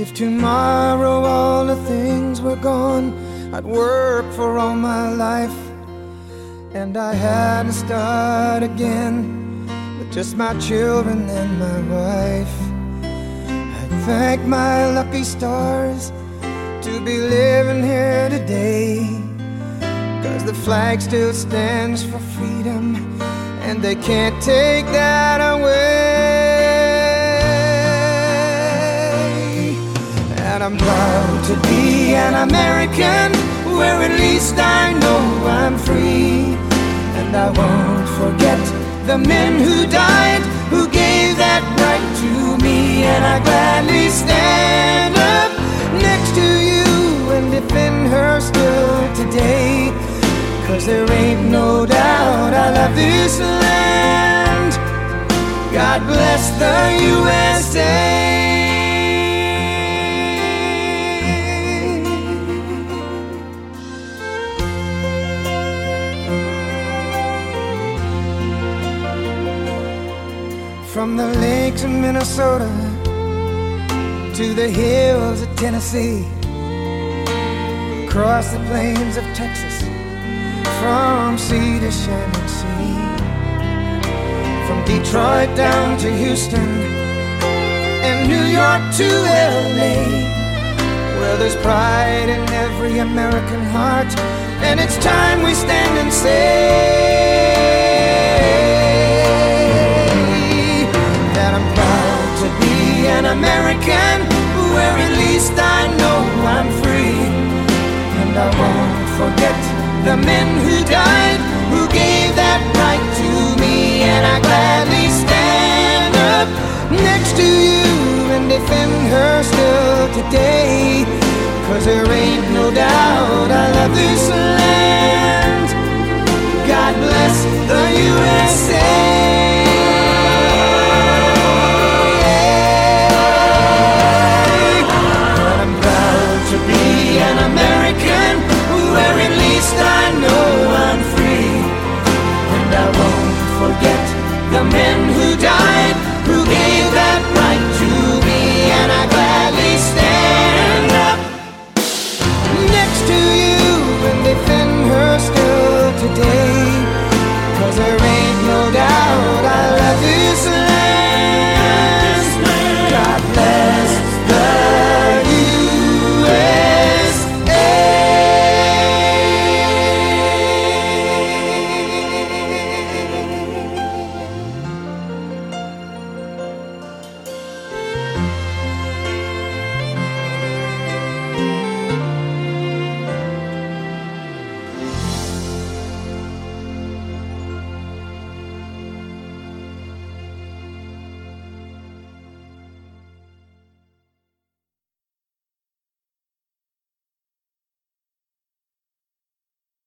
If tomorrow all the things were gone, I'd work for all my life, and I had to start again with just my children and my wife. I'd thank my lucky stars to be living here today, 'cause the flag still stands for freedom, and they can't take that away. And I'm proud to be an American, where at least I know I'm free. And I won't forget the men who died, who gave that right to me. And I gladly stand up next to you and defend her still today, 'cause there ain't no doubt I love this land. God bless the USA. From the lakes of Minnesota to the hills of Tennessee, across the plains of Texas, from sea to shining sea, from Detroit down to Houston and New York to LA, well, there's pride in every American heart, and it's time we stand and say that I'm proud to be an American, where at least I know I'm free. And I won't forget the men who died, who gave that right to me. And I gladly stand up next to you and defend her still today, 'cause there ain't no doubt I love this land.